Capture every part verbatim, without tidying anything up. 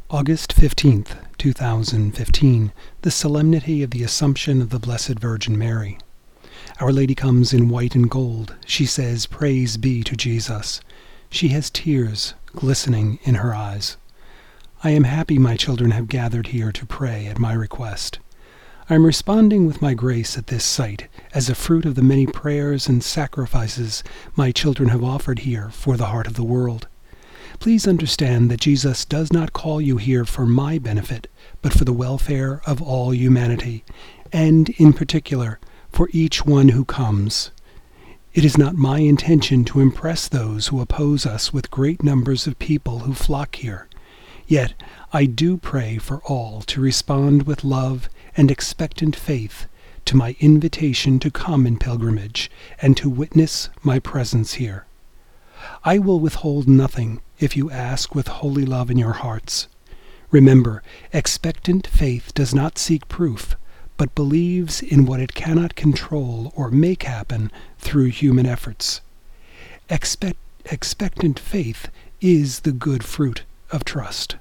August fifteenth, two thousand fifteen, the Solemnity of the Assumption of the Blessed Virgin Mary. Our Lady comes in white and gold. She says, "Praise be to Jesus." She has tears glistening in her eyes. I am happy my children have gathered here to pray at my request. I am responding with my grace at this site as a fruit of the many prayers and sacrifices my children have offered here for the heart of the world. Please understand that Jesus does not call you here for my benefit, but for the welfare of all humanity, and in particular, for each one who comes. It is not my intention to impress those who oppose us with great numbers of people who flock here. Yet I do pray for all to respond with love and expectant faith to my invitation to come in pilgrimage and to witness my presence here. I will withhold nothing if you ask with holy love in your hearts. Remember, expectant faith does not seek proof, but believes in what it cannot control or make happen through human efforts. Expect, expectant faith is the good fruit of trust.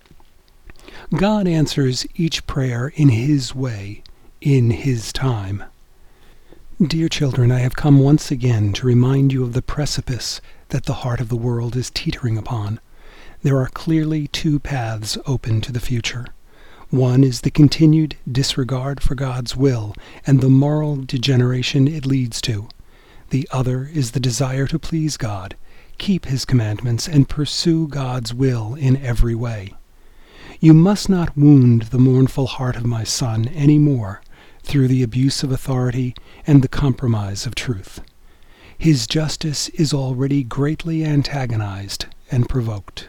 God answers each prayer in His way, in His time. Dear children, I have come once again to remind you of the precipice that the heart of the world is teetering upon. There are clearly two paths open to the future. One is the continued disregard for God's will and the moral degeneration it leads to. The other is the desire to please God, keep His commandments, and pursue God's will in every way. You must not wound the mournful heart of my son any more through the abuse of authority and the compromise of truth. His justice is already greatly antagonized and provoked.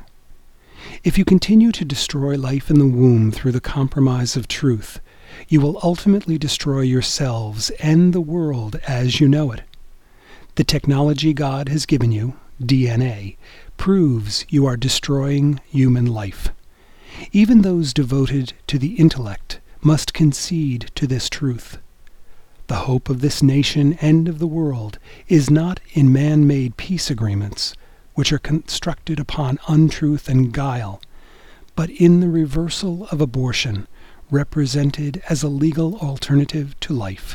If you continue to destroy life in the womb through the compromise of truth, you will ultimately destroy yourselves and the world as you know it. The technology God has given you, D N A, proves you are destroying human life. Even those devoted to the intellect must concede to this truth. The hope of this nation and of the world is not in man-made peace agreements, which are constructed upon untruth and guile, but in the reversal of abortion, represented as a legal alternative to life.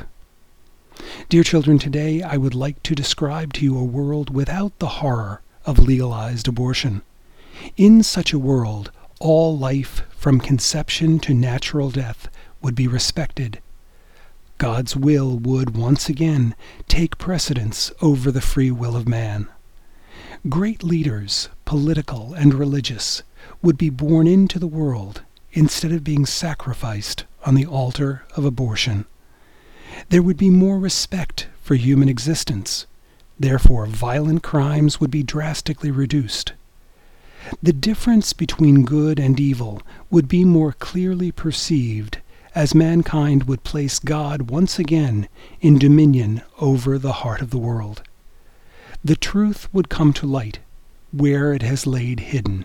Dear children, today I would like to describe to you a world without the horror of legalized abortion. In such a world, all life from conception to natural death would be respected. God's will would once again take precedence over the free will of man. Great leaders, political and religious, would be born into the world instead of being sacrificed on the altar of abortion. There would be more respect for human existence. Therefore, violent crimes would be drastically reduced. The difference between good and evil would be more clearly perceived as mankind would place God once again in dominion over the heart of the world. The truth would come to light where it has laid hidden.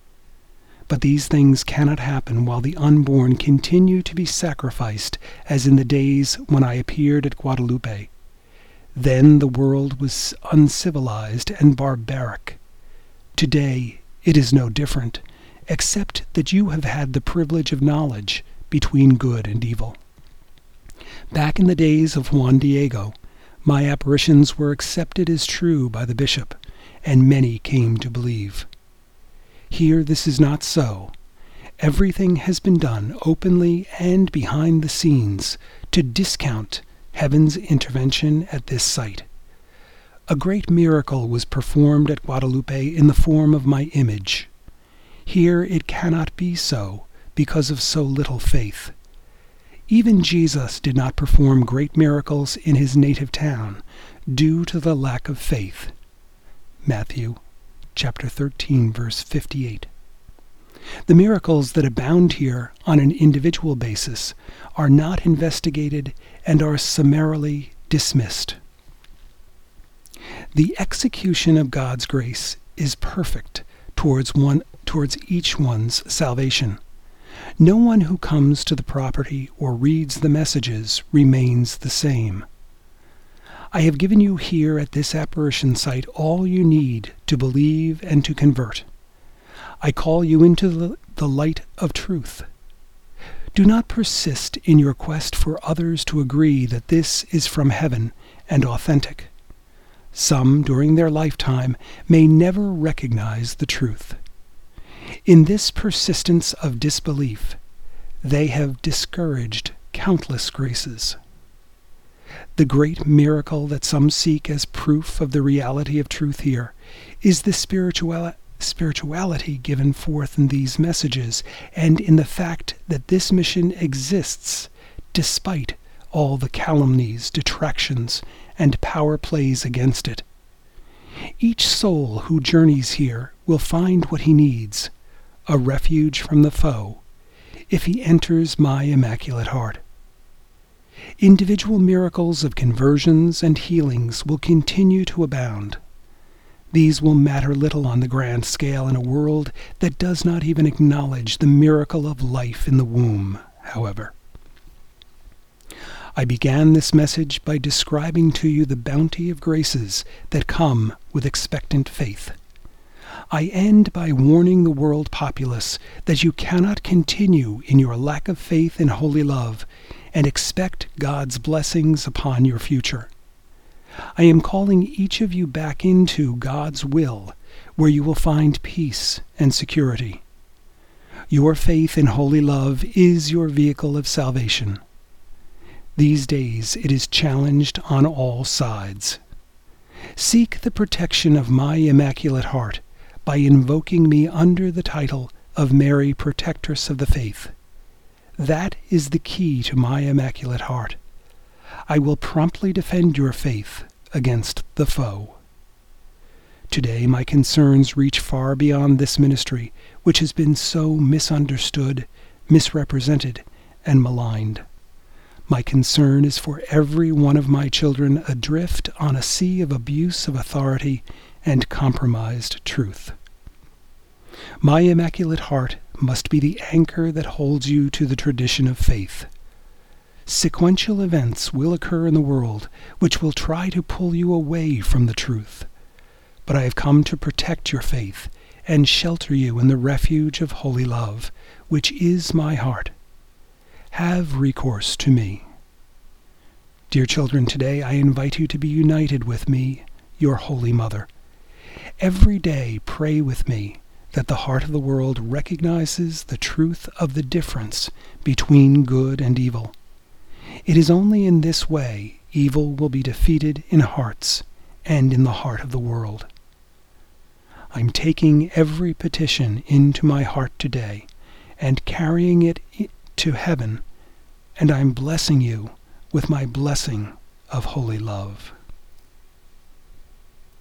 But these things cannot happen while the unborn continue to be sacrificed as in the days when I appeared at Guadalupe. Then the world was uncivilized and barbaric. Today it is no different, except that you have had the privilege of knowledge between good and evil. Back in the days of Juan Diego, my apparitions were accepted as true by the bishop, and many came to believe. Here this is not so. Everything has been done openly and behind the scenes to discount heaven's intervention at this site. A great miracle was performed at Guadalupe in the form of my image. Here it cannot be so because of so little faith. Even Jesus did not perform great miracles in his native town due to the lack of faith. Matthew chapter thirteen, verse fifty-eight. The miracles that abound here on an individual basis are not investigated and are summarily dismissed. The execution of God's grace is perfect towards one towards each one's salvation. No one who comes to the property or reads the messages remains the same. I have given you here at this apparition site all you need to believe and to convert. I call you into the the light of truth. Do not persist in your quest for others to agree that this is from heaven and authentic. Some, during their lifetime, may never recognize the truth. In this persistence of disbelief, they have discouraged countless graces. The great miracle that some seek as proof of the reality of truth here is the spiritual, spirituality given forth in these messages and in the fact that this mission exists despite all the calumnies, detractions, and power plays against it. Each soul who journeys here will find what he needs, a refuge from the foe, if he enters my Immaculate Heart. Individual miracles of conversions and healings will continue to abound. These will matter little on the grand scale in a world that does not even acknowledge the miracle of life in the womb, however. I began this message by describing to you the bounty of graces that come with expectant faith. I end by warning the world populace that you cannot continue in your lack of faith and holy love and expect God's blessings upon your future. I am calling each of you back into God's will, where you will find peace and security. Your faith in holy love is your vehicle of salvation. These days it is challenged on all sides. Seek the protection of my Immaculate Heart by invoking me under the title of Mary, Protectress of the Faith. That is the key to my Immaculate Heart. I will promptly defend your faith against the foe. Today my concerns reach far beyond this ministry, which has been so misunderstood, misrepresented, and maligned. My concern is for every one of my children adrift on a sea of abuse of authority and compromised truth. My Immaculate Heart must be the anchor that holds you to the tradition of faith. Sequential events will occur in the world which will try to pull you away from the truth. But I have come to protect your faith and shelter you in the refuge of holy love, which is my heart. Have recourse to me. Dear children, today I invite you to be united with me, your Holy Mother. Every day pray with me that the heart of the world recognizes the truth of the difference between good and evil. It is only in this way evil will be defeated in hearts and in the heart of the world. I'm taking every petition into my heart today and carrying it to heaven, and I'm blessing you with my blessing of holy love.